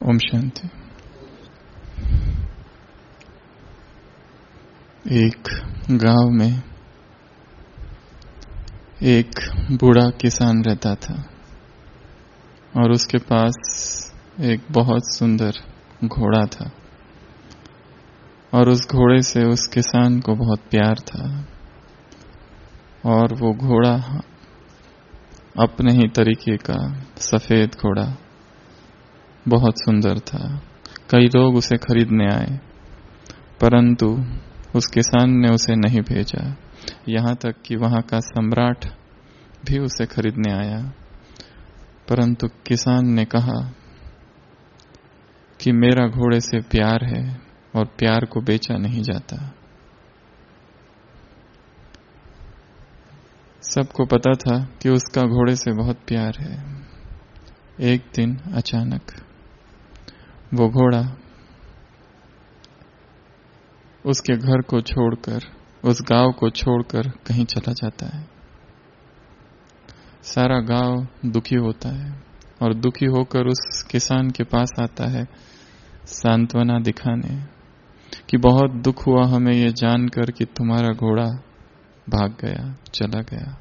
ओम शांति। एक गांव में एक बूढ़ा किसान रहता था और उसके पास एक बहुत सुंदर घोड़ा था और उस घोड़े से उस किसान को बहुत प्यार था और वो घोड़ा अपने ही तरीके का सफेद घोड़ा बहुत सुंदर था। कई लोग उसे खरीदने आए परंतु उस किसान ने उसे नहीं भेजा। यहाँ तक कि वहाँ का सम्राट भी उसे खरीदने आया परंतु किसान ने कहा कि मेरा घोड़े से प्यार है और प्यार को बेचा नहीं जाता। सबको पता था कि उसका घोड़े से बहुत प्यार है। एक दिन अचानक वो घोड़ा उसके घर को छोड़कर, उस गांव को छोड़कर कहीं चला जाता है। सारा गांव दुखी होता है और दुखी होकर उस किसान के पास आता है सांत्वना दिखाने कि बहुत दुख हुआ हमें ये जानकर कि तुम्हारा घोड़ा भाग गया, चला गया।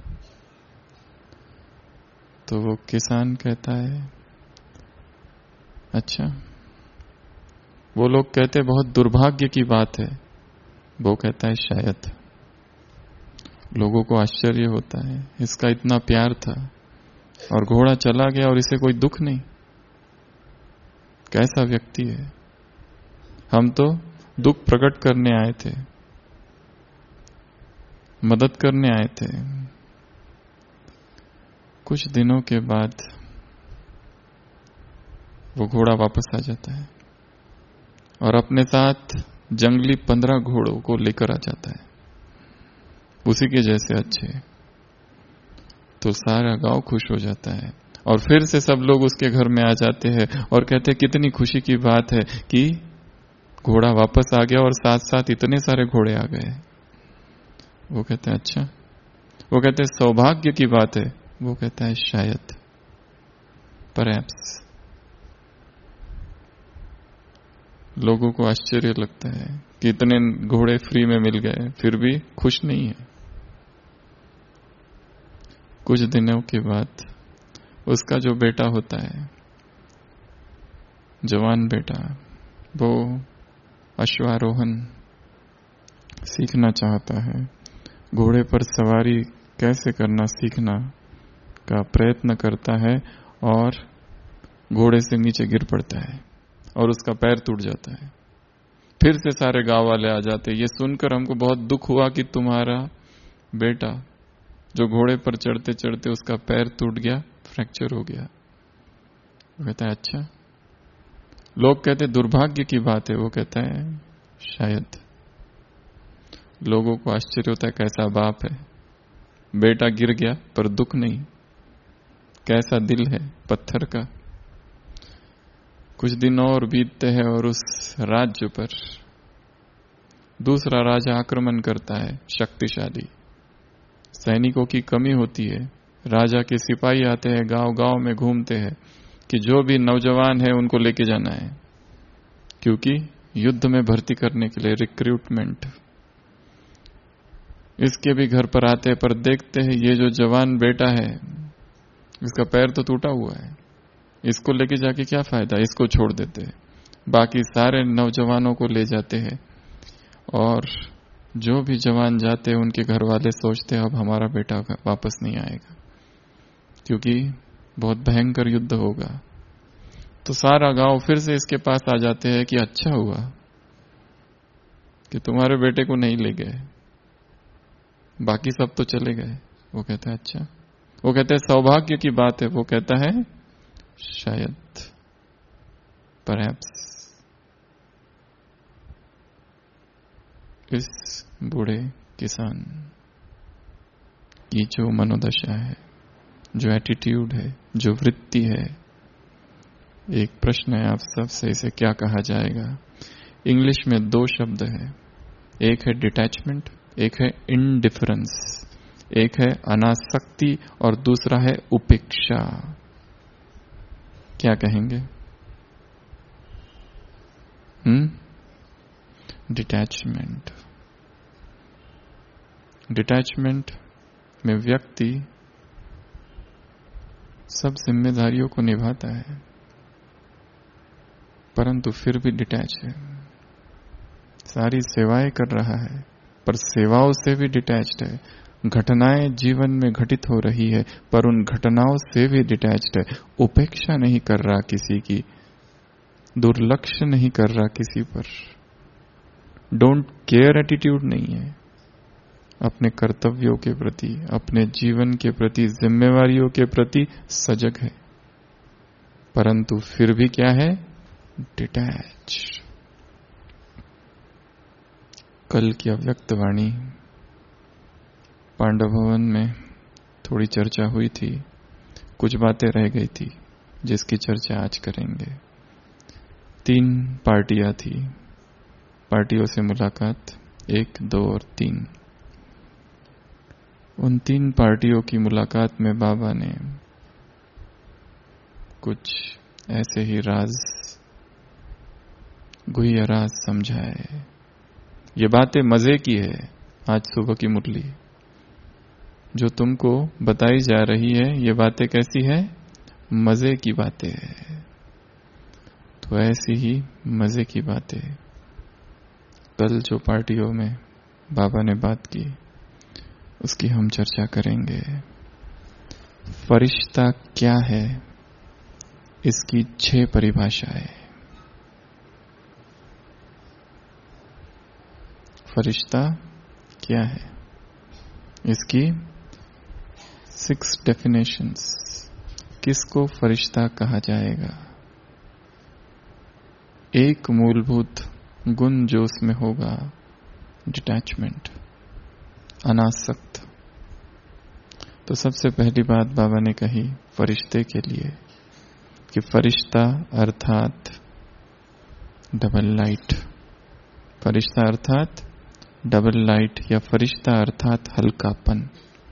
तो वो किसान कहता है अच्छा। वो लोग कहते बहुत दुर्भाग्य की बात है। वो कहता है शायद। लोगों को आश्चर्य होता है, इसका इतना प्यार था और घोड़ा चला गया और इसे कोई दुख नहीं। कैसा व्यक्ति है। हम तो दुख प्रकट करने आए थे, मदद करने आए थे। कुछ दिनों के बाद वो घोड़ा वापस आ जाता है और अपने साथ जंगली 15 घोड़ों को लेकर आ जाता है, उसी के जैसे अच्छे। तो सारा गांव खुश हो जाता है और फिर से सब लोग उसके घर में आ जाते हैं और कहते हैं कितनी खुशी की बात है कि घोड़ा वापस आ गया और साथ साथ इतने सारे घोड़े आ गए। वो कहते हैं अच्छा। वो कहते हैं सौभाग्य की बात है। वो कहता है शायद, परहैप्स। लोगों को आश्चर्य लगता है कि इतने घोड़े फ्री में मिल गए फिर भी खुश नहीं है। कुछ दिनों के बाद उसका जो बेटा होता है, जवान बेटा, वो अश्वारोहण सीखना चाहता है। घोड़े पर सवारी कैसे करना सीखना का प्रयत्न करता है और घोड़े से नीचे गिर पड़ता है और उसका पैर टूट जाता है। फिर से सारे गांव वाले आ जाते हैं। ये सुनकर हमको बहुत दुख हुआ कि तुम्हारा बेटा जो घोड़े पर चढ़ते चढ़ते उसका पैर टूट गया, फ्रैक्चर हो गया। वो कहता है अच्छा। लोग कहते दुर्भाग्य की बात है। वो कहता है शायद। लोगों को आश्चर्य होता है कैसा बाप है, बेटा गिर गया पर दुख नहीं। कैसा दिल है पत्थर का। कुछ दिन और बीतते हैं और उस राज्य पर दूसरा राजा आक्रमण करता है, शक्तिशाली। सैनिकों की कमी होती है। राजा के सिपाही आते हैं, गांव गांव में घूमते हैं कि जो भी नौजवान है उनको लेके जाना है, क्योंकि युद्ध में भर्ती करने के लिए रिक्रूटमेंट। इसके भी घर पर आते हैं पर देखते हैं ये जो जवान बेटा है इसका पैर तो टूटा हुआ है, इसको लेके जाके क्या फायदा, इसको छोड़ देते हैं। बाकी सारे नौजवानों को ले जाते हैं और जो भी जवान जाते हैं उनके घर वाले सोचते हैं अब हमारा बेटा वापस नहीं आएगा क्योंकि बहुत भयंकर युद्ध होगा। तो सारा गांव फिर से इसके पास आ जाते हैं कि अच्छा हुआ कि तुम्हारे बेटे को नहीं ले गए, बाकी सब तो चले गए। वो कहता है अच्छा। वो कहते हैं सौभाग्य की बात है। वो कहता है शायद, परहैप्स। इस बूढ़े किसान की जो मनोदशा है, जो एटीट्यूड है, जो वृत्ति है, एक प्रश्न है आप सबसे, इसे क्या कहा जाएगा। इंग्लिश में 2 शब्द है, एक है डिटैचमेंट, एक है इंडिफरेंस, एक है अनासक्ति और दूसरा है उपेक्षा। क्या कहेंगे। डिटैचमेंट। डिटैचमेंट में व्यक्ति सब जिम्मेदारियों को निभाता है, परंतु फिर भी डिटैच है। सारी सेवाएं कर रहा है पर सेवाओं से भी डिटैच्ड है। घटनाएं जीवन में घटित हो रही है पर उन घटनाओं से भी डिटैच्ड है। उपेक्षा नहीं कर रहा किसी की, दुर्लक्ष्य नहीं कर रहा किसी पर, डोंट केयर एटीट्यूड नहीं है। अपने कर्तव्यों के प्रति, अपने जीवन के प्रति, जिम्मेवारियों के प्रति सजग है, परंतु फिर भी क्या है? डिटैच। कल की अव्यक्त वाणी पांडव भवन में थोड़ी चर्चा हुई थी, कुछ बातें रह गई थी जिसकी चर्चा आज करेंगे। 3 पार्टियां थी, पार्टियों से मुलाकात 1, 2 और 3। उन 3 पार्टियों की मुलाकात में बाबा ने कुछ ऐसे ही राज, गुह्य राज समझाए। ये बातें मजे की है। आज सुबह की मुरली जो तुमको बताई जा रही है, ये बातें कैसी है? मजे की बातें है। तो ऐसी ही मजे की बातें कल जो पार्टियों में बाबा ने बात की उसकी हम चर्चा करेंगे। फरिश्ता क्या है, इसकी 6 परिभाषाएं। फरिश्ता क्या है, इसकी 6 डेफिनेशंस। किसको फरिश्ता कहा जाएगा? एक मूलभूत गुण जो उसमें होगा, डिटैचमेंट, अनासक्त। तो सबसे पहली बात बाबा ने कही फरिश्ते के लिए कि फरिश्ता अर्थात डबल लाइट। फरिश्ता अर्थात डबल लाइट या फरिश्ता अर्थात हल्कापन।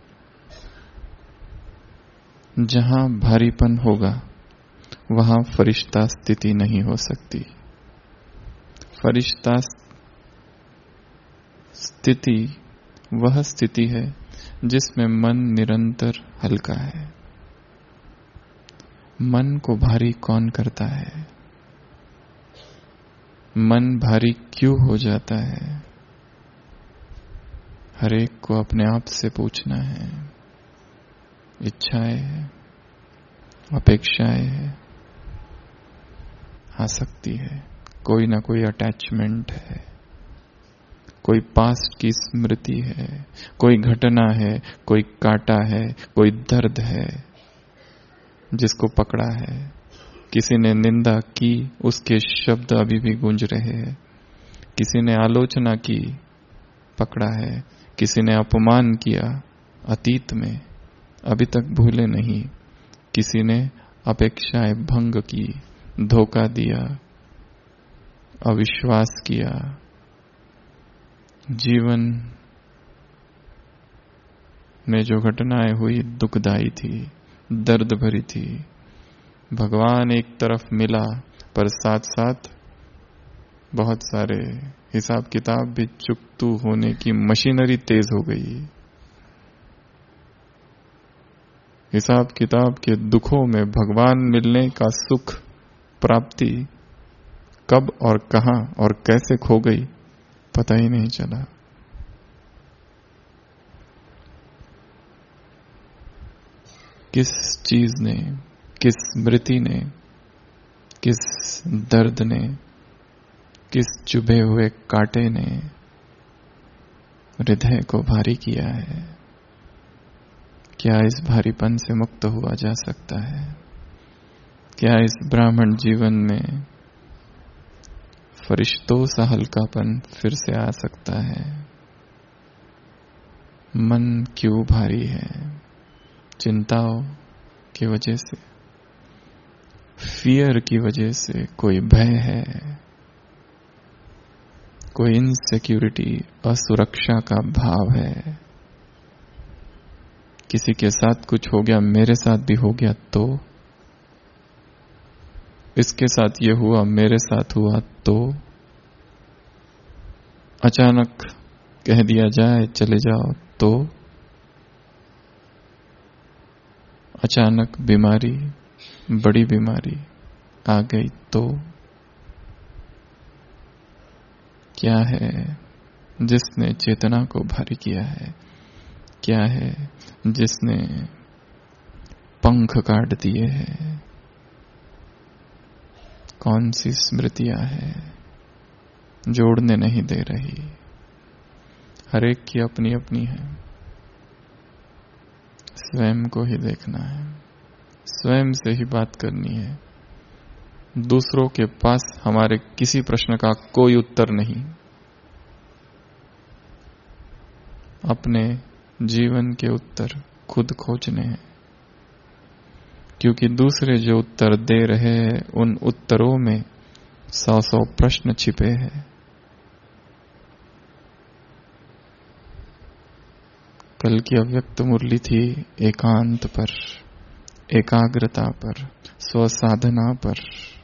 जहां भारीपन होगा वहां फरिश्ता स्थिति नहीं हो सकती। फरिश्ता स्थिति वह स्थिति है जिसमें मन निरंतर हल्का है। मन को भारी कौन करता है? मन भारी क्यों हो जाता है? हर एक को अपने आप से पूछना है। इच्छाएं है, अपेक्षाएं है, आसक्ति है, कोई ना कोई अटैचमेंट है, कोई पास्ट की स्मृति है, कोई घटना है, कोई काटा है, कोई दर्द है जिसको पकड़ा है। किसी ने निंदा की, उसके शब्द अभी भी गूंज रहे हैं। किसी ने आलोचना की, पकड़ा है। किसी ने अपमान किया अतीत में, अभी तक भूले नहीं। किसी ने अपेक्षाएं भंग की, धोखा दिया, अविश्वास किया। जीवन में जो घटनाएं हुई दुखदाई थी, दर्द भरी थी। भगवान एक तरफ मिला पर साथ साथ बहुत सारे हिसाब किताब भी चुकतू होने की मशीनरी तेज हो गई। हिसाब किताब के दुखों में भगवान मिलने का सुख प्राप्ति कब और कहां और कैसे खो गई पता ही नहीं चला। किस चीज ने, किस स्मृति ने, किस दर्द ने, किस चुभे हुए कांटे ने हृदय को भारी किया है? क्या इस भारीपन से मुक्त हुआ जा सकता है? क्या इस ब्राह्मण जीवन में फरिश्तों सा हल्कापन फिर से आ सकता है? मन क्यों भारी है? चिंताओं की वजह से, फियर की वजह से, कोई भय है, कोई इनसिक्योरिटी, असुरक्षा का भाव है। किसी के साथ कुछ हो गया, मेरे साथ भी हो गया तो, इसके साथ ये हुआ, मेरे साथ हुआ तो। अचानक कह दिया जाए चले जाओ तो, अचानक बीमारी, बड़ी बीमारी आ गई तो क्या है जिसने चेतना को भारी किया है? क्या है जिसने पंख काट दिए हैं? कौन सी स्मृतियां हैं जोड़ने नहीं दे रही? हर एक की अपनी अपनी है। स्वयं को ही देखना है, स्वयं से ही बात करनी है। दूसरों के पास हमारे किसी प्रश्न का कोई उत्तर नहीं। अपने जीवन के उत्तर खुद खोजने हैं, क्योंकि दूसरे जो उत्तर दे रहे हैं उन उत्तरों में 100 प्रश्न छिपे हैं। कल की अव्यक्त मुरली थी एकांत पर, एकाग्रता पर, स्वसाधना पर।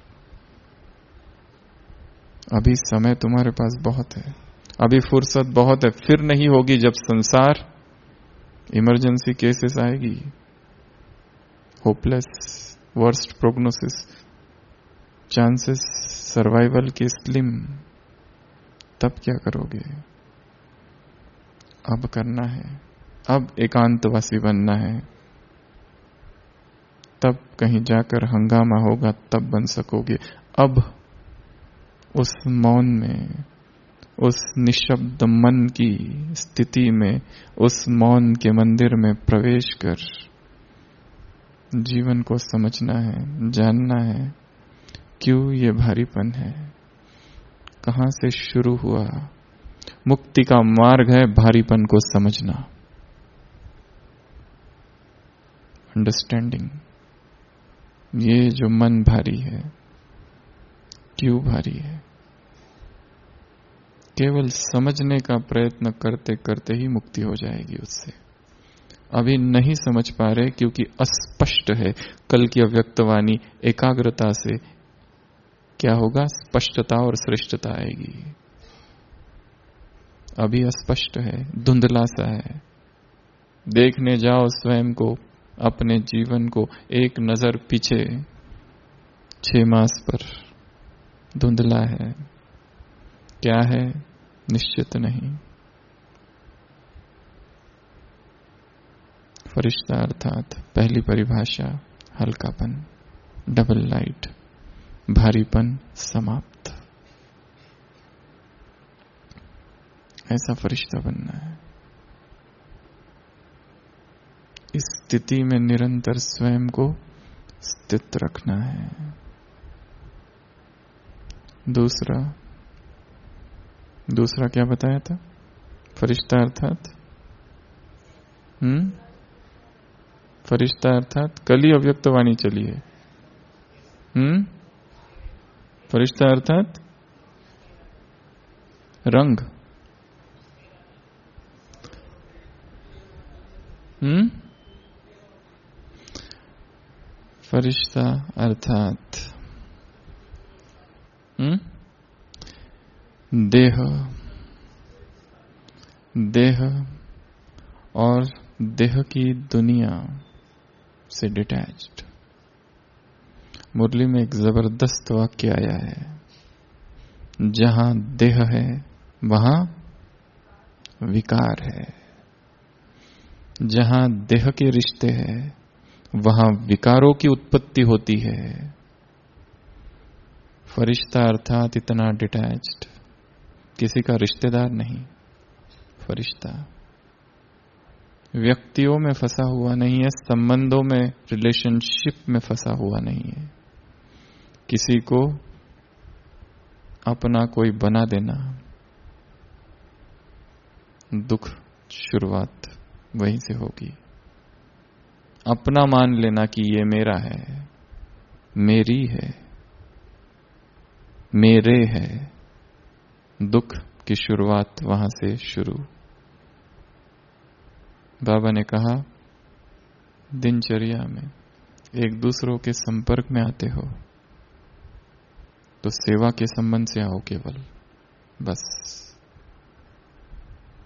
अभी समय तुम्हारे पास बहुत है, अभी फुर्सत बहुत है। फिर नहीं होगी जब संसार इमरजेंसी केसेस आएगी, hopeless, worst prognosis, chances survival के स्लिम, तब क्या करोगे? अब करना है, अब एकांतवासी बनना है। तब कहीं जाकर हंगामा होगा, तब बन सकोगे। अब उस मौन में, उस निशब्द मन की स्थिति में, उस मौन के मंदिर में प्रवेश कर जीवन को समझना है, जानना है क्यों ये भारीपन है, कहां से शुरू हुआ। मुक्ति का मार्ग है भारीपन को समझना, अंडरस्टैंडिंग। ये जो मन भारी है, क्यों भारी है? केवल समझने का प्रयत्न करते करते ही मुक्ति हो जाएगी उससे। अभी नहीं समझ पा रहे क्योंकि अस्पष्ट है। कल की अव्यक्तवाणी एकाग्रता से क्या होगा? स्पष्टता और श्रेष्ठता आएगी। अभी अस्पष्ट है, धुंधला सा है। देखने जाओ स्वयं को, अपने जीवन को, एक नजर पीछे 6 मास पर, धुंधला है। क्या है? निश्चित नहीं। फरिश्ता अर्थात पहली परिभाषा हल्कापन, डबल लाइट, भारीपन समाप्त। ऐसा फरिश्ता बनना है। इस स्थिति में निरंतर स्वयं को स्थित रखना है। दूसरा क्या बताया था? फरिश्ता अर्थात फरिश्ता अर्थात कल ही अव्यक्तवाणी चली है। फरिश्ता अर्थात रंग। फरिश्ता अर्थात देह और देह की दुनिया से डिटैच्ड। मुरली में एक जबरदस्त वाक्य आया है, जहां देह है वहां विकार है, जहां देह के रिश्ते हैं वहां विकारों की उत्पत्ति होती है। फरिश्ता अर्थात इतना डिटैच्ड, किसी का रिश्तेदार नहीं। फरिश्ता व्यक्तियों में फंसा हुआ नहीं है, संबंधों में, रिलेशनशिप में फंसा हुआ नहीं है। किसी को अपना कोई बना देना, दुख शुरुआत वहीं से होगी। अपना मान लेना कि ये मेरा है, मेरी है, मेरे है, दुख की शुरुआत वहां से शुरू। बाबा ने कहा दिनचर्या में एक दूसरों के संपर्क में आते हो तो सेवा के संबंध से आओ केवल, बस।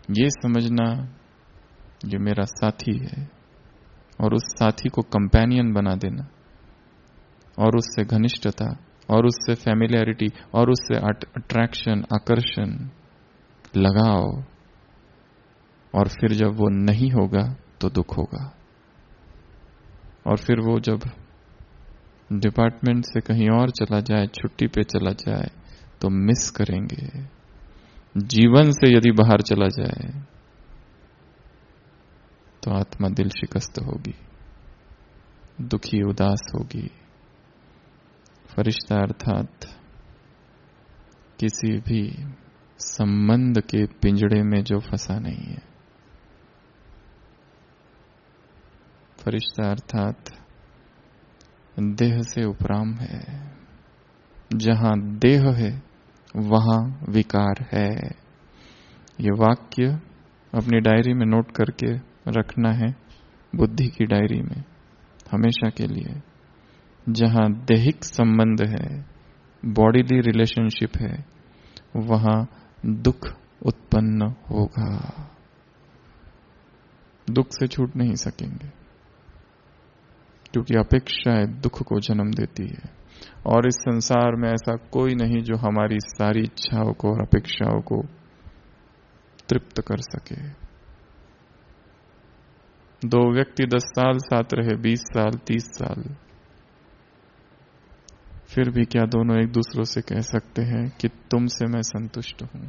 ये समझना ये मेरा साथी है, और उस साथी को कंपेनियन बना देना, और उससे घनिष्ठता, और उससे फैमिलियरिटी, और उससे अट्रैक्शन, आकर्षण, लगाओ, और फिर जब वो नहीं होगा तो दुख होगा। और फिर वो जब डिपार्टमेंट से कहीं और चला जाए, छुट्टी पे चला जाए, तो मिस करेंगे। जीवन से यदि बाहर चला जाए तो आत्मा दिल शिकस्त होगी, दुखी, उदास होगी। फरिश्ता अर्थात किसी भी संबंध के पिंजड़े में जो फंसा नहीं है। फरिश्ता अर्थात देह से उपराम है। जहां देह है वहां विकार है। ये वाक्य अपनी डायरी में नोट करके रखना है, बुद्धि की डायरी में हमेशा के लिए। जहां दैहिक संबंध है, बॉडीली रिलेशनशिप है, वहां दुख उत्पन्न होगा। दुख से छूट नहीं सकेंगे, क्योंकि अपेक्षाएं दुख को जन्म देती है। और इस संसार में ऐसा कोई नहीं जो हमारी सारी इच्छाओं को और अपेक्षाओं को तृप्त कर सके। दो व्यक्ति 10 साल साथ रहे, 20 साल, 30 साल, फिर भी क्या दोनों एक दूसरों से कह सकते हैं कि तुमसे मैं संतुष्ट हूं?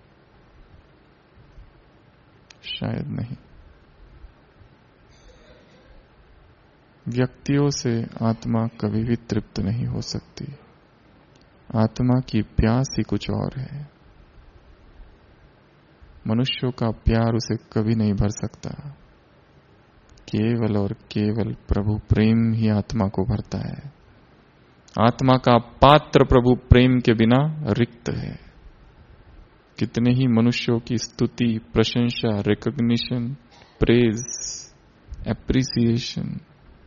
शायद नहीं। व्यक्तियों से आत्मा कभी भी तृप्त नहीं हो सकती। आत्मा की प्यास ही कुछ और है। मनुष्यों का प्यार उसे कभी नहीं भर सकता। केवल और केवल प्रभु प्रेम ही आत्मा को भरता है। आत्मा का पात्र प्रभु प्रेम के बिना रिक्त है। कितने ही मनुष्यों की स्तुति, प्रशंसा, रिकॉग्निशन, प्रेज, एप्रिसिएशन,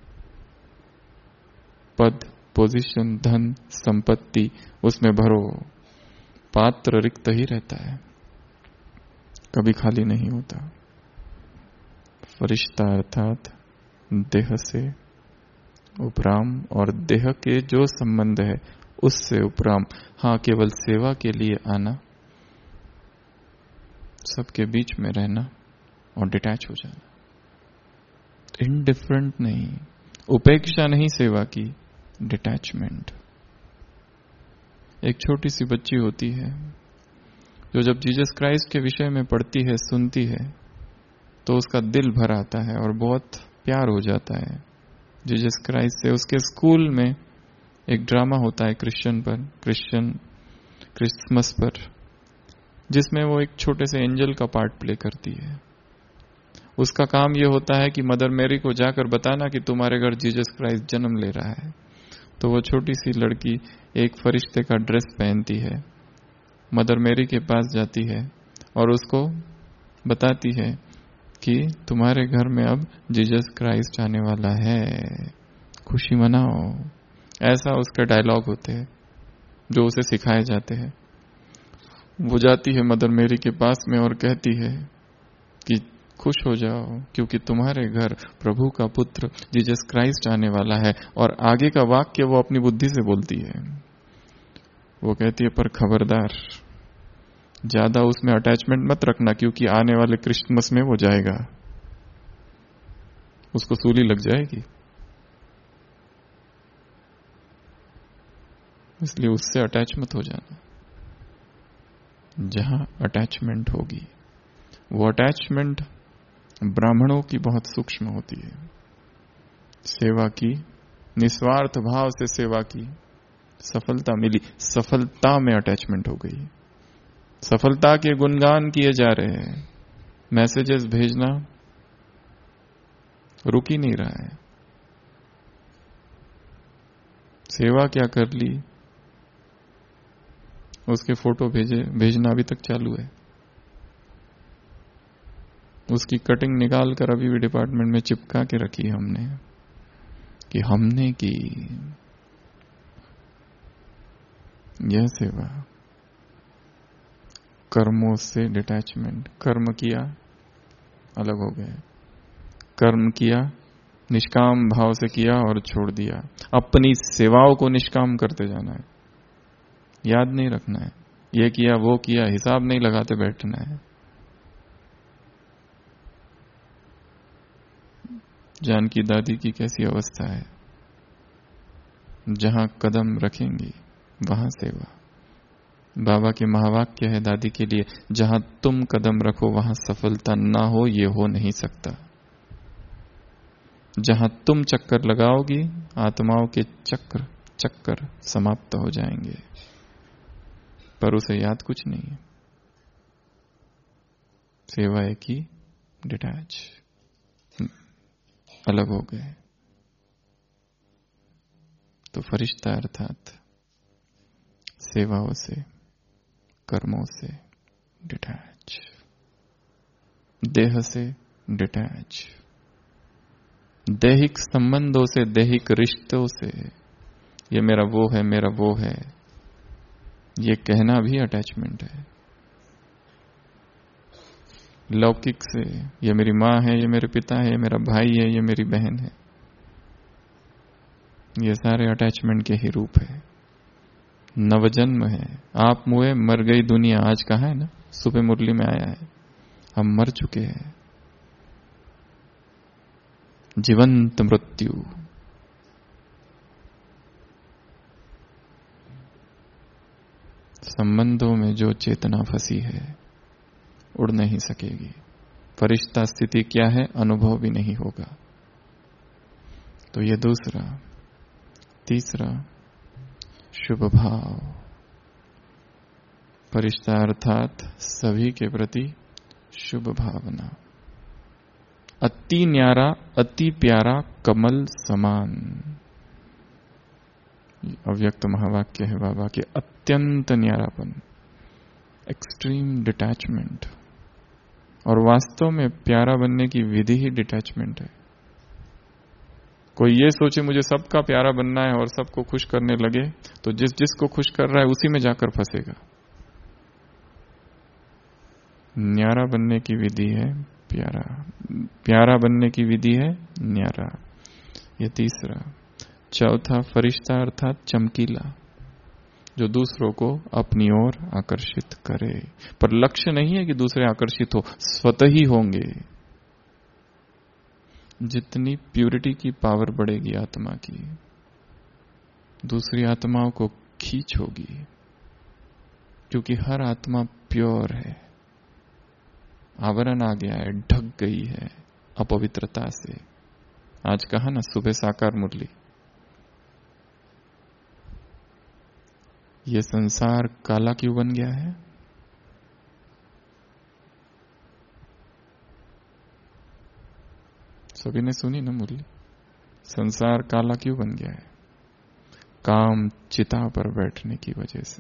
पद, पोजीशन, धन, संपत्ति उसमें भरो, पात्र रिक्त ही रहता है, कभी खाली नहीं होता। फरिश्ता अर्थात देह से उपराम, और देह के जो संबंध है उससे उपराम। हाँ, केवल सेवा के लिए आना, सबके बीच में रहना और डिटैच हो जाना। इनडिफरेंट नहीं, उपेक्षा नहीं सेवा की, डिटैचमेंट। एक छोटी सी बच्ची होती है जो जब जीसस क्राइस्ट के विषय में पढ़ती है, सुनती है, तो उसका दिल भर आता है और बहुत प्यार हो जाता है जीसस क्राइस्ट से। उसके स्कूल में एक ड्रामा होता है क्रिसमस पर, जिसमें वो एक छोटे से एंजल का पार्ट प्ले करती है। उसका काम ये होता है कि मदर मैरी को जाकर बताना कि तुम्हारे घर जीसस क्राइस्ट जन्म ले रहा है। तो वो छोटी सी लड़की एक फरिश्ते का ड्रेस पहनती है, मदर मैरी के पास जाती है और उसको बताती है कि तुम्हारे घर में अब जीसस क्राइस्ट आने वाला है, खुशी मनाओ। ऐसा उसके डायलॉग होते हैं जो उसे सिखाए जाते हैं। वो जाती है मदर मैरी के पास में और कहती है कि खुश हो जाओ, क्योंकि तुम्हारे घर प्रभु का पुत्र जीसस क्राइस्ट आने वाला है। और आगे का वाक्य वो अपनी बुद्धि से बोलती है। वो कहती है, पर खबरदार, ज्यादा उसमें अटैचमेंट मत रखना, क्योंकि आने वाले क्रिसमस में वो जाएगा, उसको सूली लग जाएगी, इसलिए उससे अटैच मत हो जाना। जहां अटैचमेंट होगी, वो अटैचमेंट ब्राह्मणों की बहुत सूक्ष्म होती है। सेवा की, निस्वार्थ भाव से सेवा की, सफलता मिली, सफलता में अटैचमेंट हो गई। सफलता के गुणगान किए जा रहे हैं, मैसेजेस भेजना रुक ही नहीं रहा है। सेवा क्या कर ली, उसके फोटो भेजना अभी तक चालू है। उसकी कटिंग निकाल कर अभी भी डिपार्टमेंट में चिपका के रखी हमने कि हमने की यह सेवा। कर्मों से डिटैचमेंट। कर्म किया, अलग हो गए। कर्म किया, निष्काम भाव से किया और छोड़ दिया। अपनी सेवाओं को निष्काम करते जाना है, याद नहीं रखना है, ये किया वो किया, हिसाब नहीं लगाते बैठना है। जानकी दादी की कैसी अवस्था है, जहां कदम रखेंगी वहां सेवा। बाबा के महावाक्य है दादी के लिए, जहां तुम कदम रखो वहां सफलता ना हो, ये हो नहीं सकता। जहां तुम चक्कर लगाओगी आत्माओं के चक्कर समाप्त हो जाएंगे, पर उसे याद कुछ नहीं है। सेवा है कि डिटैच, अलग हो गए। तो फरिश्ता अर्थात सेवाओं से, कर्मों से डिटैच, देह से डिटैच, दैहिक संबंधों से, दैहिक रिश्तों से, ये मेरा वो है, मेरा वो है, ये कहना भी अटैचमेंट है। लौकिक से, ये मेरी माँ है, ये मेरे पिता है, ये मेरा भाई है, ये मेरी बहन है, ये सारे अटैचमेंट के ही रूप है। नवजन्म है, आप मुए मर गई दुनिया, आज कहा है ना, सुबह मुरली में आया है, हम मर चुके हैं। जीवंत मृत्यु, संबंधों में जो चेतना फंसी है उड़ नहीं सकेगी। फरिश्ता स्थिति क्या है, अनुभव भी नहीं होगा। तो ये दूसरा। तीसरा, शुभ भाव। फरिश्ता अर्थात सभी के प्रति शुभ भावना। अति न्यारा, अति प्यारा, कमल समान, अव्यक्त महावाक्य है बाबा के। अत्यंत न्यारापन, एक्सट्रीम डिटैचमेंट। और वास्तव में प्यारा बनने की विधि ही डिटैचमेंट है। कोई ये सोचे मुझे सबका प्यारा बनना है और सबको खुश करने लगे, तो जिस जिसको खुश कर रहा है उसी में जाकर फंसेगा। न्यारा बनने की विधि है प्यारा, प्यारा बनने की विधि है न्यारा। ये तीसरा। चौथा, फरिश्ता अर्थात चमकीला, जो दूसरों को अपनी ओर आकर्षित करे। पर लक्ष्य नहीं है कि दूसरे आकर्षित हो, स्वतः ही होंगे। जितनी प्यूरिटी की पावर बढ़ेगी आत्मा की, दूसरी आत्माओं को खींच होगी, क्योंकि हर आत्मा प्योर है। आवरण आ गया है, ढक गई है अपवित्रता से। आज कहा ना सुबह साकार मुरली, ये संसार काला क्यों बन गया है? सभी ने सुनी ना मुरली, संसार काला क्यों बन गया है? काम चिता पर बैठने की वजह से।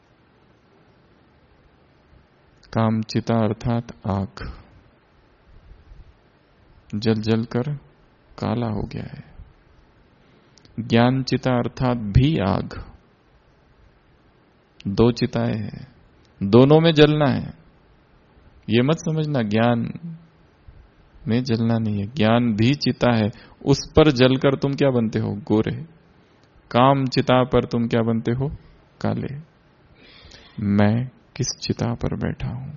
काम चिता अर्थात आग, जल जल कर काला हो गया है। ज्ञान चिता अर्थात भी आग, दो चिताएं हैं, दोनों में जलना है। ये मत समझना ज्ञान में जलना नहीं है, ज्ञान भी चिता है, उस पर जलकर तुम क्या बनते हो? गोरे। काम चिता पर तुम क्या बनते हो? काले। मैं किस चिता पर बैठा हूं?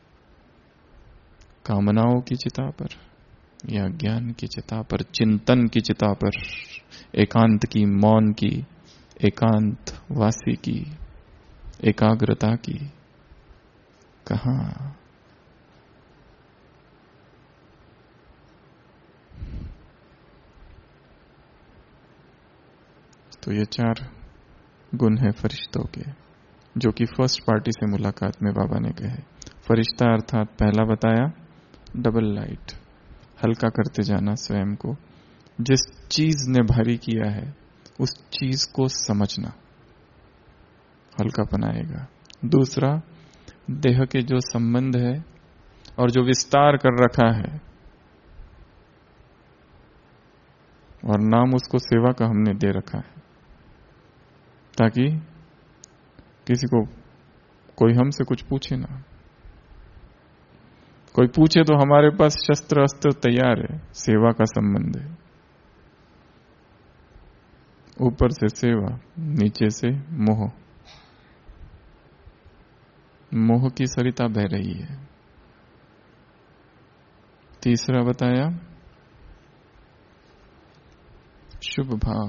कामनाओं की चिता पर या ज्ञान की चिता पर, चिंतन की चिता पर, एकांत की, मौन की, एकांत वासी की, एकाग्रता की? कहां? तो ये 4 गुण है फरिश्तों के, जो कि फर्स्ट पार्टी से मुलाकात में बाबा ने कहे। फरिश्ता अर्थात पहला बताया डबल लाइट, हल्का करते जाना स्वयं को। जिस चीज ने भारी किया है उस चीज को समझना, हल्कापन आएगा। दूसरा, देह के जो संबंध है और जो विस्तार कर रखा है, और नाम उसको सेवा का हमने दे रखा है, ताकि किसी को कोई हमसे कुछ पूछे ना, कोई पूछे तो हमारे पास शस्त्र अस्त्र तैयार है, सेवा का संबंध है। ऊपर से सेवा, नीचे से मोह, मोह की सरिता बह रही है। तीसरा बताया शुभ भाव,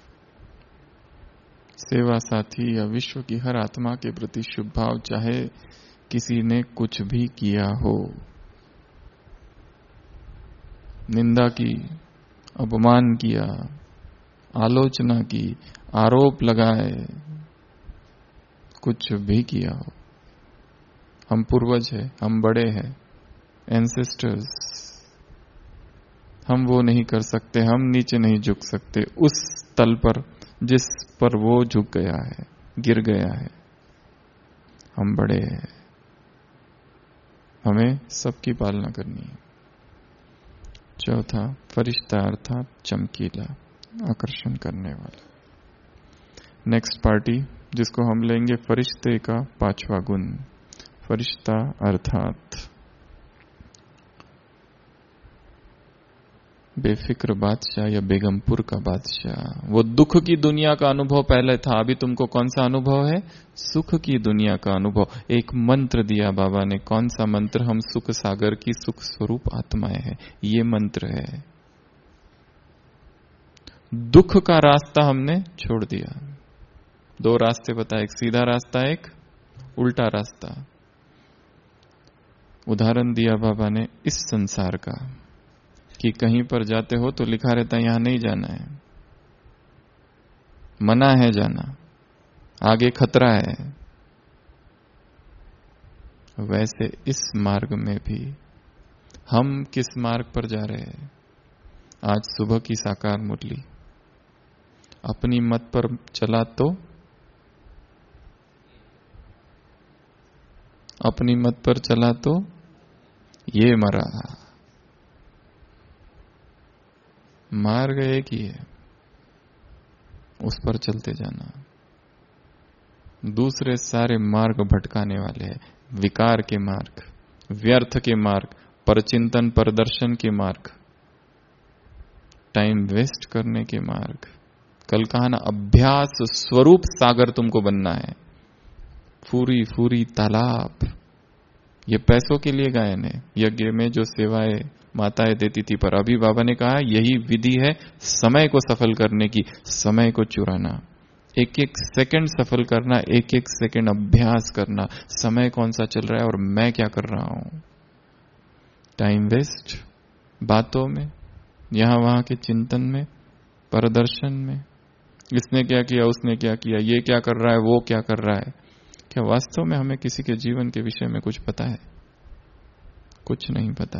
सेवा साथी या विश्व की हर आत्मा के प्रति शुभ भाव, चाहे किसी ने कुछ भी किया हो, निंदा की, अपमान किया, आलोचना की, आरोप लगाए, कुछ भी किया हो। हम पूर्वज हैं, हम बड़े हैं, एंसेस्टर्स, हम वो नहीं कर सकते, हम नीचे नहीं झुक सकते उस तल पर जिस पर वो झुक गया है, गिर गया है। हम बड़े हैं, हमें सबकी पालना करनी है। चौथा फरिश्ता अर्थात चमकीला, आकर्षण करने वाला। नेक्स्ट पार्टी जिसको हम लेंगे फरिश्ते का पांचवा गुण, फरिश्ता अर्थात बेफिक्र बादशाह या बेगमपुर का बादशाह। वो दुख की दुनिया का अनुभव पहले था, अभी तुमको कौन सा अनुभव है? सुख की दुनिया का अनुभव। एक मंत्र दिया बाबा ने, कौन सा मंत्र? हम सुख सागर की सुख स्वरूप आत्माएं हैं, ये मंत्र है। दुख का रास्ता हमने छोड़ दिया। दो रास्ते बताए, एक सीधा रास्ता, एक उल्टा रास्ता। उदाहरण दिया बाबा ने इस संसार का कि कहीं पर जाते हो तो लिखा रहता है यहां नहीं जाना है, मना है जाना, आगे खतरा है। वैसे इस मार्ग में भी हम किस मार्ग पर जा रहे हैं? आज सुबह की साकार मुरली, अपनी मत पर चला तो, अपनी मत पर चला तो ये मरा। मार्ग एक ही है, उस पर चलते जाना। दूसरे सारे मार्ग भटकाने वाले हैं, विकार के मार्ग, व्यर्थ के मार्ग, परचिंतन परदर्शन के मार्ग, टाइम वेस्ट करने के मार्ग। कल कहा ना, अभ्यास स्वरूप सागर तुमको बनना है। फूरी फूरी तालाब, ये पैसों के लिए गायन है, यज्ञ में जो सेवाएं माताएं देती थी, पर अभी बाबा ने कहा यही विधि है समय को सफल करने की, समय को चुराना, एक एक सेकंड सफल करना, एक एक सेकंड अभ्यास करना, समय कौन सा चल रहा है और मैं क्या कर रहा हूं। टाइम वेस्ट बातों में, यहां वहां के चिंतन में, प्रदर्शन में, इसने क्या किया, उसने क्या किया, ये क्या कर रहा है, वो क्या कर रहा है। क्या वास्तव में हमें किसी के जीवन के विषय में कुछ पता है? कुछ नहीं पता।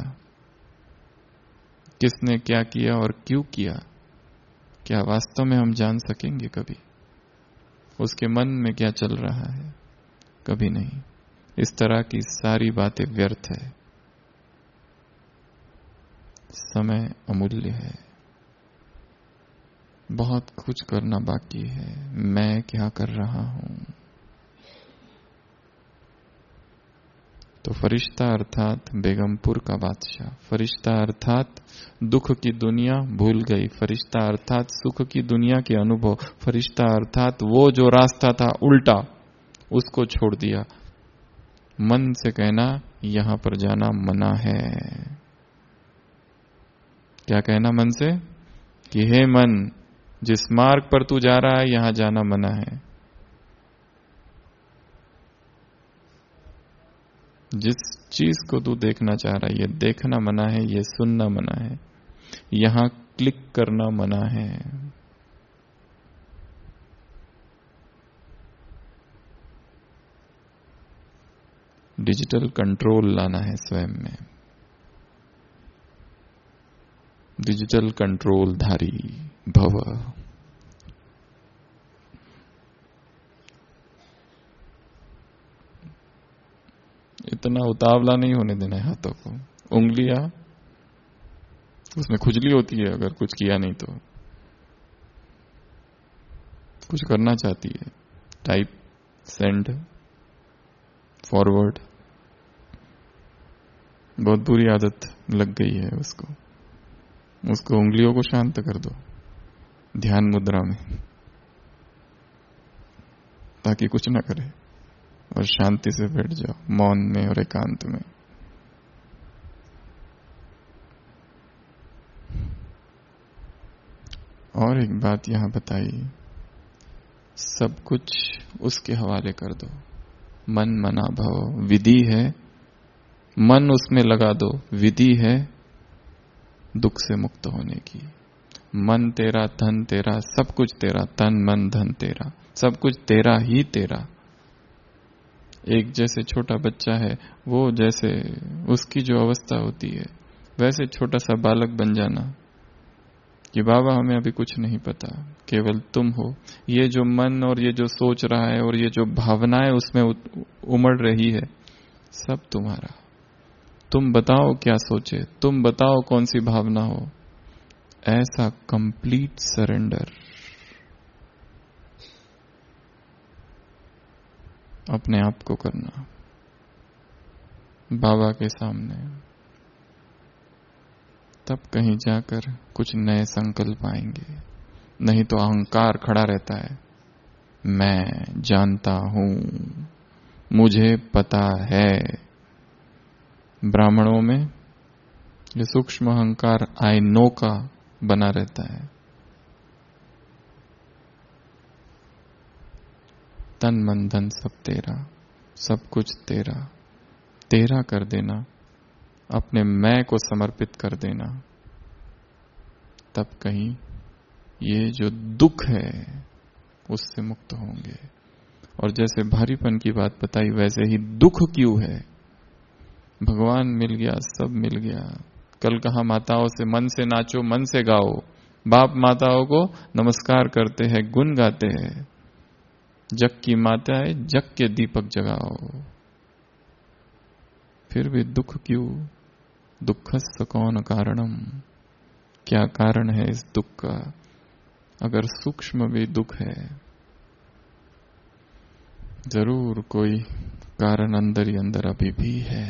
किसने क्या किया और क्यों किया, क्या वास्तव में हम जान सकेंगे कभी? उसके मन में क्या चल रहा है? कभी नहीं। इस तरह की सारी बातें व्यर्थ है। समय अमूल्य है, बहुत कुछ करना बाकी है। मैं क्या कर रहा हूं? तो फरिश्ता अर्थात बेगमपुर का बादशाह, फरिश्ता अर्थात दुख की दुनिया भूल गई, फरिश्ता अर्थात सुख की दुनिया के अनुभव, फरिश्ता अर्थात वो जो रास्ता था उल्टा, उसको छोड़ दिया। मन से कहना यहां पर जाना मना है। क्या कहना मन से? कि हे मन, जिस मार्ग पर तू जा रहा है यहां जाना मना है। जिस चीज को तू देखना चाह रहा है ये देखना मना है, ये सुनना मना है, यहां क्लिक करना मना है। डिजिटल कंट्रोल लाना है स्वयं में, डिजिटल कंट्रोल धारी भव। इतना उतावला नहीं होने देना है हाथों को। उंगलियां, उसमें खुजली होती है अगर कुछ किया नहीं तो। कुछ करना चाहती है, टाइप, सेंड, फॉरवर्ड, बहुत बुरी आदत लग गई है उसको उंगलियों को शांत कर दो ध्यान मुद्रा में, ताकि कुछ ना करे और शांति से बैठ जाओ मौन में और एकांत में। और एक बात यहां बताई, सब कुछ उसके हवाले कर दो। मन मना भव, विधि है, मन उसमें लगा दो, विधि है दुख से मुक्त होने की। मन तेरा, धन तेरा, सब कुछ तेरा, तन मन धन तेरा, सब कुछ तेरा ही तेरा। एक जैसे छोटा बच्चा है, वो जैसे उसकी जो अवस्था होती है, वैसे छोटा सा बालक बन जाना कि बाबा हमें अभी कुछ नहीं पता, केवल तुम हो। ये जो मन और ये जो सोच रहा है और ये जो भावनाएं उसमें उमड़ रही है, सब तुम्हारा। तुम बताओ क्या सोचे, तुम बताओ कौन सी भावना हो। ऐसा कंप्लीट सरेंडर अपने आप को करना बाबा के सामने, तब कहीं जाकर कुछ नए संकल्प आएंगे। नहीं तो अहंकार खड़ा रहता है, मैं जानता हूं, मुझे पता है। ब्राह्मणों में ये सूक्ष्म अहंकार आई नो का बना रहता है। तन मन धन सब तेरा, सब कुछ तेरा, तेरा कर देना, अपने मैं को समर्पित कर देना, तब कहीं ये जो दुख है उससे मुक्त होंगे। और जैसे भारीपन की बात बताई, वैसे ही दुख क्यों है। भगवान मिल गया, सब मिल गया। कल कहा माताओं से मन से नाचो, मन से गाओ। बाप माताओं को नमस्कार करते हैं, गुण गाते हैं। जग की माताएं, जग के दीपक जगाओ। फिर भी दुख क्यों? दुखस्य कौन कारणम, क्या कारण है इस दुख का? अगर सूक्ष्म भी दुख है, जरूर कोई कारण अंदर ही अंदर अभी भी है।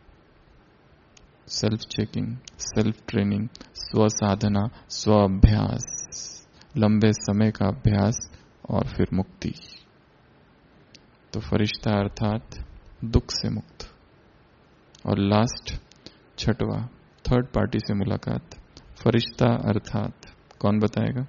सेल्फ चेकिंग, सेल्फ ट्रेनिंग, स्व साधना, स्व अभ्यास, लंबे समय का अभ्यास और फिर मुक्ति। तो फरिश्ता अर्थात दुख से मुक्त। और लास्ट छठवा, थर्ड पार्टी से मुलाकात। फरिश्ता अर्थात कौन बताएगा?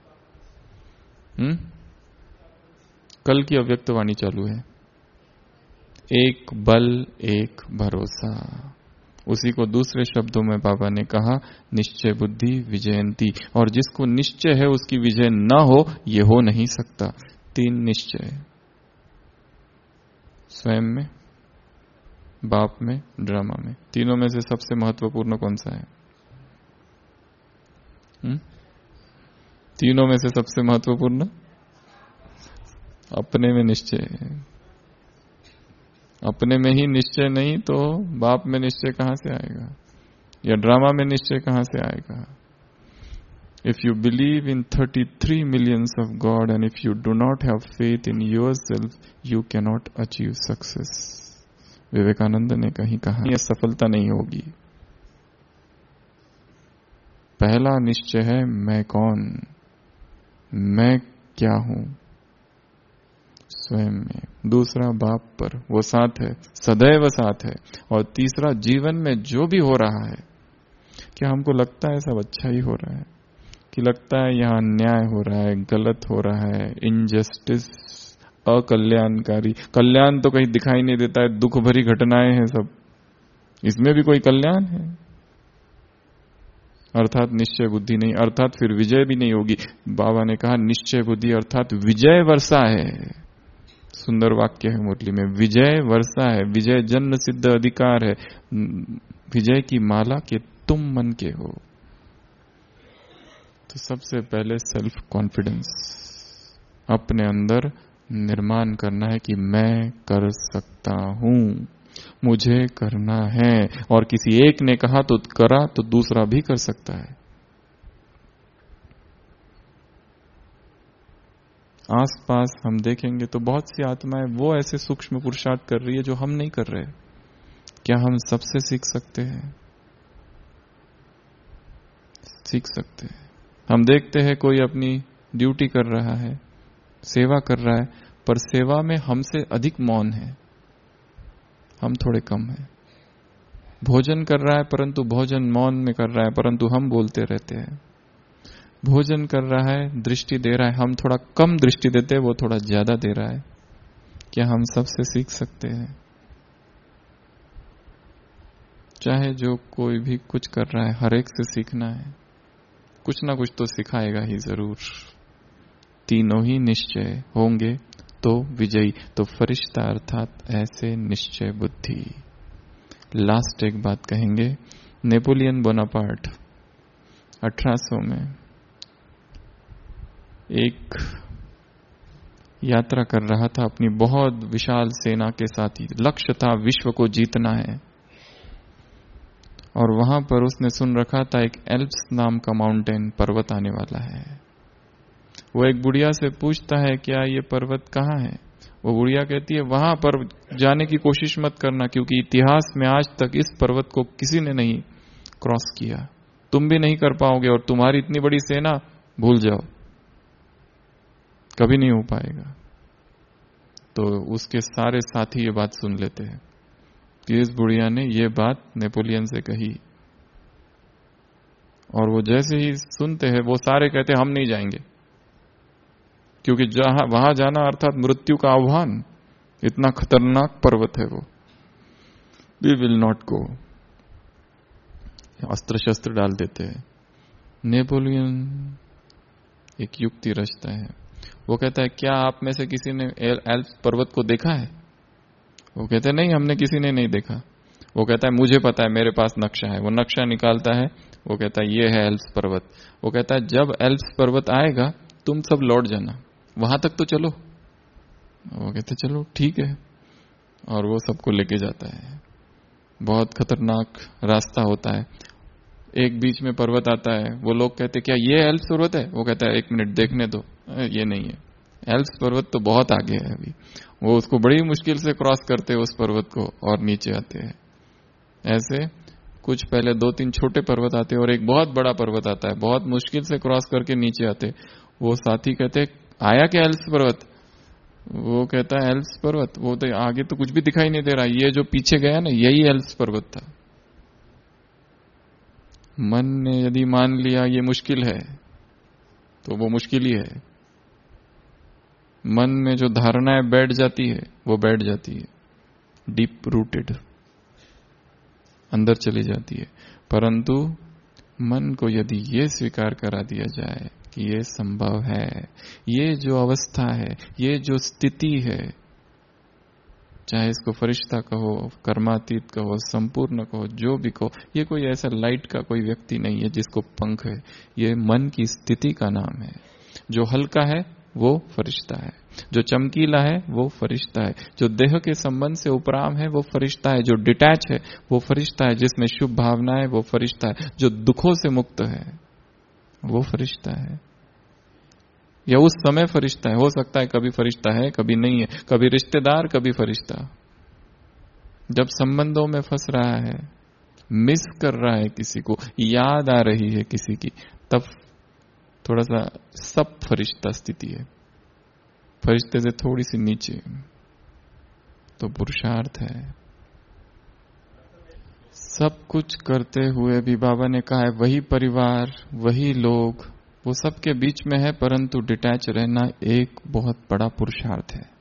कल की अव्यक्त वाणी चालू है। एक बल, एक भरोसा। उसी को दूसरे शब्दों में बाबा ने कहा, निश्चय बुद्धि विजयंती। और जिसको निश्चय है उसकी विजय न हो, ये हो नहीं सकता। 3 निश्चय, स्वयं में, बाप में, ड्रामा में। तीनों में से सबसे महत्वपूर्ण कौन सा है? तीनों में से सबसे महत्वपूर्ण अपने में निश्चय है। अपने में ही निश्चय नहीं तो बाप में निश्चय कहां से आएगा, या ड्रामा में निश्चय कहां से आएगा? If you believe in 33 millions of God and if you do not have faith in yourself, you cannot achieve success. Vivekananda ने कहीं कहा, यह सफलता नहीं होगी। पहला निश्चय है मैं कौन, मैं क्या हूं, स्वयं में। दूसरा बाप पर, वो साथ है, सदैव साथ है। और तीसरा जीवन में जो भी हो रहा है, क्या हमको लगता है सब अच्छा ही हो रहा है, कि लगता है यहाँ अन्याय हो रहा है, गलत हो रहा है, इनजस्टिस, अकल्याणकारी। कल्याण तो कहीं दिखाई नहीं देता है, दुख भरी घटनाएं हैं सब, इसमें भी कोई कल्याण है? अर्थात निश्चय बुद्धि नहीं, अर्थात फिर विजय भी नहीं होगी। बाबा ने कहा निश्चय बुद्धि अर्थात विजय वर्षा है। सुंदर वाक्य है मुरली में, विजय वर्षा है। विजय जन्म सिद्ध अधिकार है। विजय की माला के तुम मन के हो। तो सबसे पहले सेल्फ कॉन्फिडेंस अपने अंदर निर्माण करना है कि मैं कर सकता हूं, मुझे करना है। और किसी एक ने कहा तो करा, तो दूसरा भी कर सकता है। आसपास हम देखेंगे तो बहुत सी आत्माएं वो ऐसे सूक्ष्म पुरुषार्थ कर रही है जो हम नहीं कर रहे। क्या हम सबसे सीख सकते हैं? सीख सकते हैं। हम देखते हैं कोई अपनी ड्यूटी कर रहा है, सेवा कर रहा है, पर सेवा में हमसे अधिक मौन है, हम थोड़े कम हैं। भोजन कर रहा है परंतु भोजन मौन में कर रहा है, परंतु हम बोलते रहते हैं। भोजन कर रहा है, दृष्टि दे रहा है, हम थोड़ा कम दृष्टि देते हैं, वो थोड़ा ज्यादा दे रहा है। क्या हम सबसे सीख सकते हैं? चाहे जो कोई भी कुछ कर रहा है, हर एक से सीखना है। कुछ ना कुछ तो सिखाएगा ही जरूर। तीनों ही निश्चय होंगे तो विजयी। तो फरिश्ता अर्थात ऐसे निश्चय बुद्धि। लास्ट एक बात कहेंगे। नेपोलियन बोनापार्ट 1800 में एक यात्रा कर रहा था अपनी बहुत विशाल सेना के साथ ही। लक्ष्य था विश्व को जीतना है। और वहां पर उसने सुन रखा था एक एल्प्स नाम का माउंटेन पर्वत आने वाला है। वो एक बुढ़िया से पूछता है क्या ये पर्वत कहाँ है? वो बुढ़िया कहती है वहां पर जाने की कोशिश मत करना, क्योंकि इतिहास में आज तक इस पर्वत को किसी ने नहीं क्रॉस किया, तुम भी नहीं कर पाओगे, और तुम्हारी इतनी बड़ी सेना भूल जाओ, कभी नहीं हो पाएगा। तो उसके सारे साथी ये बात सुन लेते हैं कि इस बुढ़िया ने ये बात नेपोलियन से कही, और वो जैसे ही सुनते हैं वो सारे कहते हैं हम नहीं जाएंगे, क्योंकि जहां वहां जाना अर्थात मृत्यु का आह्वान, इतना खतरनाक पर्वत है वो। We will not go. अस्त्र शस्त्र डाल देते हैं। नेपोलियन एक युक्ति रचता है। वो कहता है क्या आप में से किसी ने एल्प्स पर्वत को देखा है? वो कहते हैं नहीं, हमने किसी ने नहीं देखा। वो कहता है मुझे पता है, मेरे पास नक्शा है। वो नक्शा निकालता है, वो कहता है ये है एल्प्स पर्वत। वो कहता है जब एल्प्स पर्वत आएगा तुम सब लौट जाना, वहां तक तो चलो। वो कहते चलो ठीक है, और वो सबको लेके जाता है। बहुत खतरनाक रास्ता होता है। एक बीच में पर्वत आता है, वो लोग कहते क्या ये एल्प्स पर्वत है? वो कहता है एक मिनट देखने दो, ये नहीं है, एल्प्स पर्वत तो बहुत आगे है अभी। वो उसको बड़ी मुश्किल से क्रॉस करते हैं उस पर्वत को, और नीचे आते हैं। ऐसे कुछ पहले 2-3 छोटे पर्वत आते हैं और एक बहुत बड़ा पर्वत आता है, बहुत मुश्किल से क्रॉस करके नीचे आते। वो साथी कहते आया क्या एल्प्स पर्वत? वो कहता है एल्प्स पर्वत? वो तो आगे तो कुछ भी दिखाई नहीं दे रहा, ये जो पीछे गया ना यही एल्प्स पर्वत था। मन ने यदि मान लिया ये मुश्किल है तो वो मुश्किल ही है। मन में जो धारणाएं बैठ जाती है वो बैठ जाती है, डीप रूटेड अंदर चली जाती है। परंतु मन को यदि ये स्वीकार करा दिया जाए कि ये संभव है, ये जो अवस्था है, ये जो स्थिति है, चाहे इसको फरिश्ता कहो, कर्मातीत कहो, संपूर्ण कहो, जो भी कहो, ये कोई ऐसा लाइट का कोई व्यक्ति नहीं है जिसको पंख है। ये मन की स्थिति का नाम है। जो हल्का है वो फरिश्ता है, जो चमकीला है वो फरिश्ता है, जो देह के संबंध से उपराम है वो फरिश्ता है, जो डिटैच है वो फरिश्ता है, जिसमें शुभ भावना है वो फरिश्ता है, जो दुखों से मुक्त है वो फरिश्ता है। या उस समय फरिश्ता है। हो सकता है कभी फरिश्ता है, कभी नहीं है, कभी रिश्तेदार, कभी फरिश्ता। जब संबंधों में फंस रहा है, मिस कर रहा है किसी को, याद आ रही है किसी की, तब थोड़ा सा सब फरिश्ता स्थिति है, फरिश्ते से थोड़ी सी नीचे, तो पुरुषार्थ है। सब कुछ करते हुए भी बाबा ने कहा है वही परिवार, वही लोग, वो सबके बीच में है, परंतु डिटैच रहना एक बहुत बड़ा पुरुषार्थ है।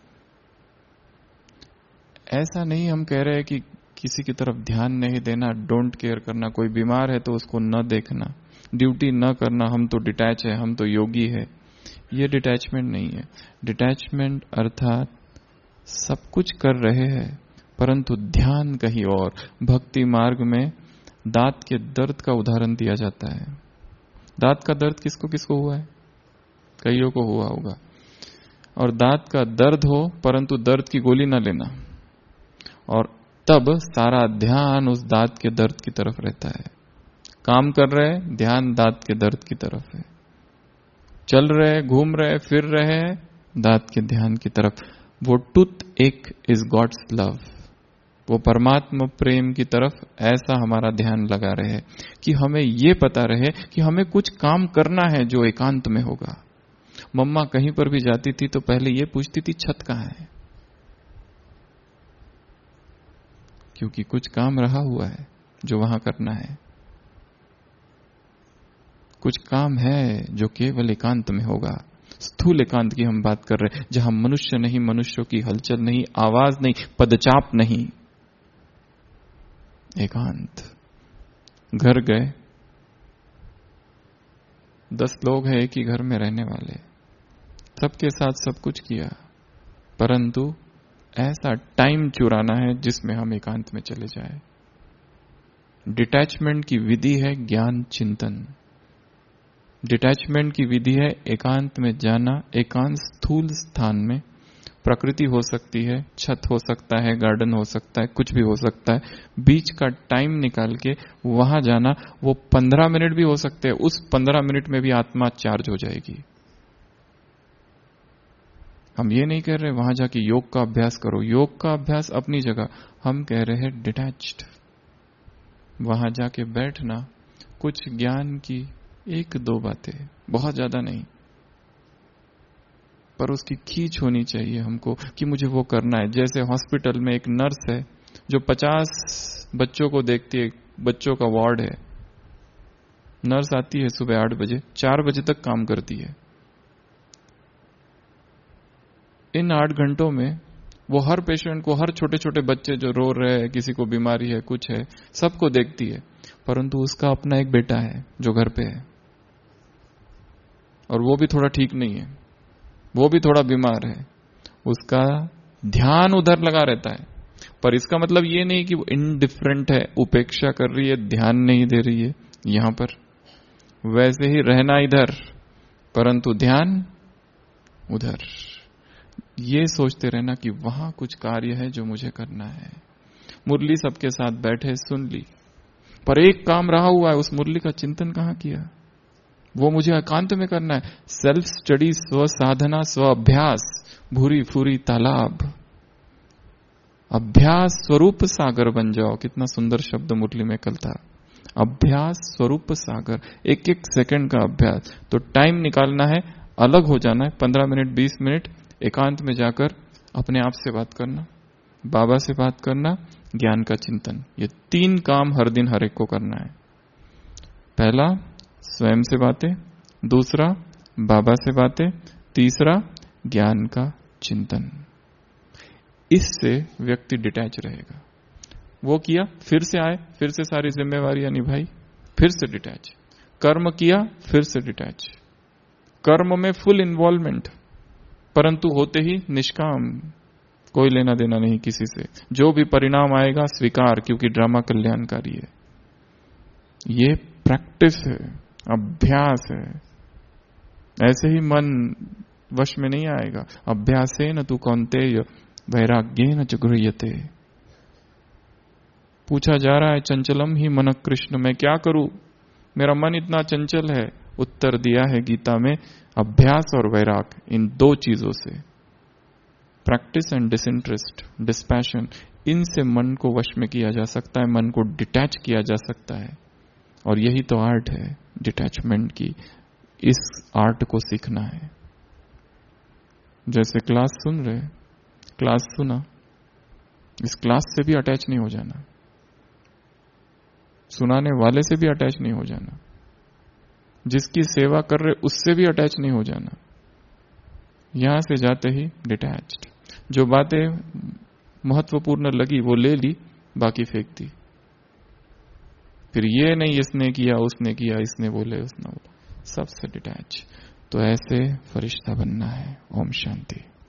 ऐसा नहीं हम कह रहे हैं कि किसी की तरफ ध्यान नहीं देना, डोंट केयर करना, कोई बीमार है तो उसको न देखना, ड्यूटी न करना, हम तो डिटैच है, हम तो योगी है। ये डिटैचमेंट नहीं है। डिटैचमेंट अर्थात सब कुछ कर रहे हैं परंतु ध्यान कहीं और। भक्ति मार्ग में दांत के दर्द का उदाहरण दिया जाता है। दांत का दर्द किसको किसको हुआ है? कईयों को हुआ होगा। और दांत का दर्द हो परंतु दर्द की गोली न लेना, और तब सारा ध्यान उस दांत के दर्द की तरफ रहता है। काम कर रहे, ध्यान दांत के दर्द की तरफ है। चल रहे, घूम रहे, फिर रहे, दांत के ध्यान की तरफ। वो टूथ एक इज गॉड्स लव, वो परमात्मा प्रेम की तरफ ऐसा हमारा ध्यान लगा रहे कि हमें ये पता रहे कि हमें कुछ काम करना है जो एकांत में होगा। मम्मा कहीं पर भी जाती थी तो पहले ये पूछती थी छत कहाँ है, क्योंकि कुछ काम रहा हुआ है जो वहां करना है। कुछ काम है जो केवल एकांत में होगा। स्थूल एकांत की हम बात कर रहे हैं, जहां मनुष्य नहीं, मनुष्यों की हलचल नहीं, आवाज नहीं, पदचाप नहीं, एकांत। घर गए, 10 लोग हैं एक ही घर में रहने वाले, सबके साथ सब कुछ किया, परंतु ऐसा टाइम चुराना है जिसमें हम एकांत में चले जाए। डिटैचमेंट की विधि है ज्ञान चिंतन। डिटैचमेंट की विधि है एकांत में जाना। एकांत स्थूल स्थान में, प्रकृति हो सकती है, छत हो सकता है, गार्डन हो सकता है, कुछ भी हो सकता है, बीच का टाइम निकाल के वहां जाना। वो 15 मिनट भी हो सकते हैं, उस 15 मिनट में भी आत्मा चार्ज हो जाएगी। हम ये नहीं कह रहे वहां जाके योग का अभ्यास करो, योग का अभ्यास अपनी जगह। हम कह रहे हैं डिटैच्ड। वहां जाके बैठना, कुछ ज्ञान की 1-2 बातें, बहुत ज्यादा नहीं, पर उसकी खींच होनी चाहिए हमको कि मुझे वो करना है। जैसे हॉस्पिटल में एक नर्स है जो 50 बच्चों को देखती है, बच्चों का वार्ड है। नर्स आती है सुबह 8 बजे, 4 बजे तक काम करती है। इन 8 घंटों में वो हर पेशेंट को, हर छोटे छोटे बच्चे जो रो रहे हैं, किसी को बीमारी है, कुछ है, सबको देखती है। परंतु उसका अपना एक बेटा है जो घर पे है, और वो भी थोड़ा ठीक नहीं है, वो भी थोड़ा बीमार है। उसका ध्यान उधर लगा रहता है, पर इसका मतलब ये नहीं कि वो इनडिफरेंट है, उपेक्षा कर रही है, ध्यान नहीं दे रही है। यहां पर वैसे ही रहना इधर, परंतु ध्यान उधर। ये सोचते रहना कि वहां कुछ कार्य है जो मुझे करना है। मुरली सबके साथ बैठे सुन ली, पर एक काम रहा हुआ है, उस मुरली का चिंतन कहां किया? वो मुझे एकांत में करना है। सेल्फ स्टडी, स्व साधना, स्व अभ्यास, भूरी फूरी तालाब। अभ्यास स्वरूप सागर बन जाओ। कितना सुंदर शब्द मुरली में कल था, अभ्यास स्वरूप सागर। एक एक सेकंड का अभ्यास। तो टाइम निकालना है, अलग हो जाना है, 15 मिनट 20 मिनट एकांत में जाकर अपने आप से बात करना, बाबा से बात करना, ज्ञान का चिंतन। ये 3 काम हर दिन हर एक को करना है। पहला स्वयं से बातें, दूसरा बाबा से बातें, तीसरा ज्ञान का चिंतन। इससे व्यक्ति डिटैच रहेगा। वो किया, फिर से आए, फिर से सारी जिम्मेवारियां निभाई, फिर से डिटैच। कर्म किया, फिर से डिटैच। कर्म में फुल इन्वॉल्वमेंट, परंतु होते ही निष्काम, कोई लेना देना नहीं किसी से। जो भी परिणाम आएगा स्वीकार, क्योंकि ड्रामा कल्याणकारी है। ये प्रैक्टिस है, अभ्यास है। ऐसे ही मन वश में नहीं आएगा। अभ्यासेन तु कौन्तेय वैराग्येन च गृह्यते। पूछा जा रहा है चंचलम ही मन कृष्ण, मैं क्या करूं, मेरा मन इतना चंचल है। उत्तर दिया है गीता में, अभ्यास और वैराग, इन 2 चीजों से, प्रैक्टिस एंड डिसइंटरेस्ट, डिस्पैशन, इनसे मन को वश में किया जा सकता है, मन को डिटैच किया जा सकता है। और यही तो आर्ट है डिटैचमेंट की। इस आर्ट को सीखना है। जैसे क्लास सुन रहे, क्लास सुना, इस क्लास से भी अटैच नहीं हो जाना, सुनाने वाले से भी अटैच नहीं हो जाना, जिसकी सेवा कर रहे उससे भी अटैच नहीं हो जाना। यहां से जाते ही डिटैच्ड। जो बातें महत्वपूर्ण लगी वो ले ली, बाकी फेंक दी। फिर ये नहीं इसने किया, उसने किया, इसने बोले, उसने बोला, सबसे डिटैच। तो ऐसे फरिश्ता बनना है। ओम शांति।